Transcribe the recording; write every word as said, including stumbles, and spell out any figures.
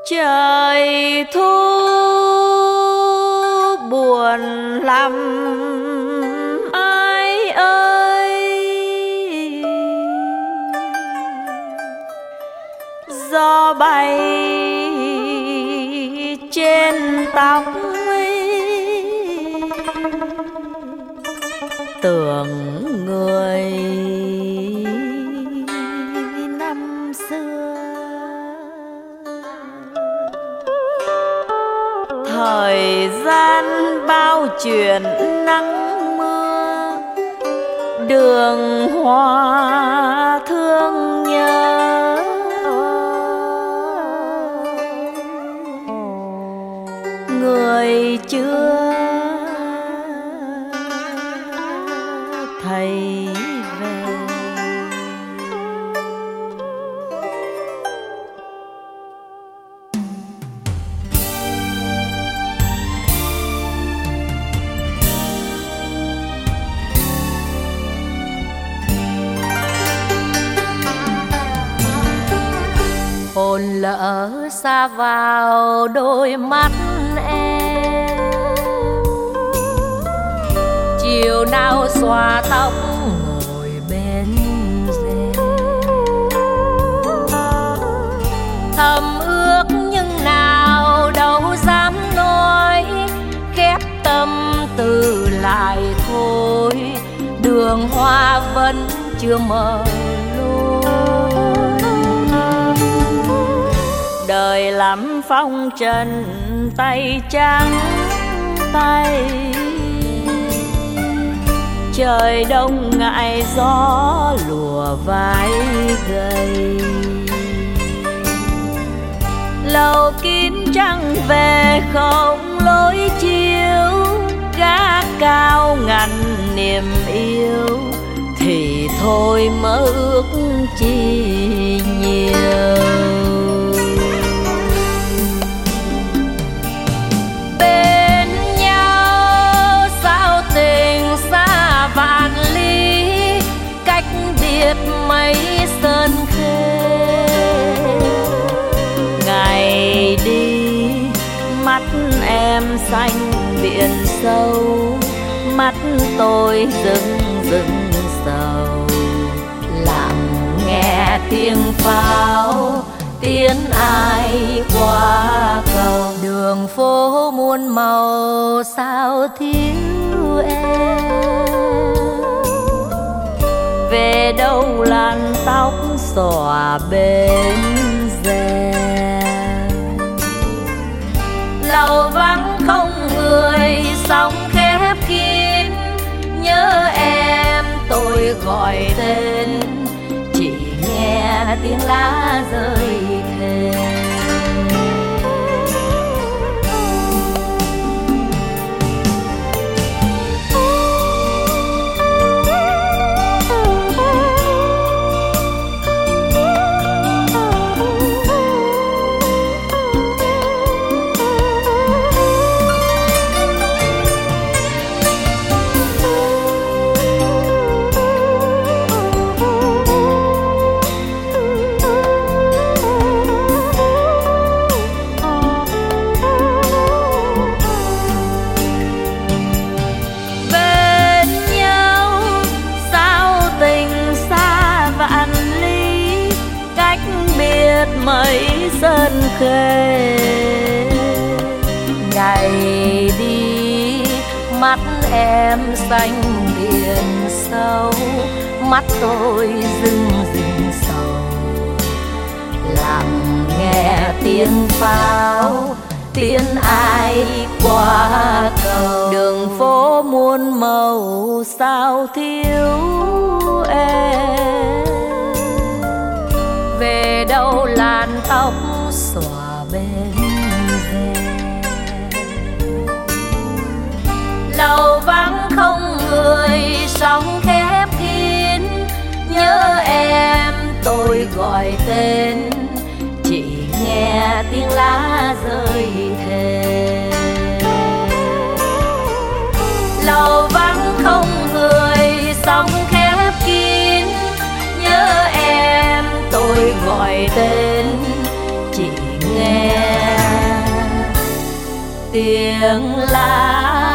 Trời thu buồn lắm ai ơi, gió bay trên tóc tưởng người năm xưa. Thời gian bao chuyện nắng mưa, đường hoa thương nhớ. Người chưa thấy về. Hồn lỡ xa vào đôi mắt em, chiều nào xòa tóc ngồi bên rèm. Thầm ước nhưng nào đâu dám nói, khép tâm tư lại thôi, đường hoa vẫn chưa mở lối. Đời lắm phong trần tay trắng tay, trời đông ngại gió lùa vai gầy. Lầu kín trăng về không lối chiếu, gác cao ngăn niềm yêu, thì thôi mơ ước chi nhiều. Bên nhau sao tình xa vạn lý, cách biệt mấy sơn khê. Ngày đi mắt em xanh biển sâu, mắt tôi rưng rưng sầu. Lặng nghe tiếng pháo tiếng ai qua cầu, đường phố muôn màu sao thiếu em. Về đâu làn tóc xõa bên rèm, lầu vắng không người sóng khép kín. Nhớ em tôi gọi tên, chỉ nghe tiếng lá rơi thềm. Mấy sơn khê. Ngày đi mắt em xanh biển sâu, mắt tôi rưng rưng sầu. Lặng nghe tiếng pháo tiếng ai qua cầu, đường phố muôn màu sao thiếu em. Về đâu làn tóc xõa bên rèm, lầu vắng không người sóng khép kín. Nhớ em tôi gọi tên, chỉ nghe tiếng lá rơi thềm. Lầu vắng không người sóng khép kín. Nhớ em tôi gọi tên, chỉ nghe tiếng lá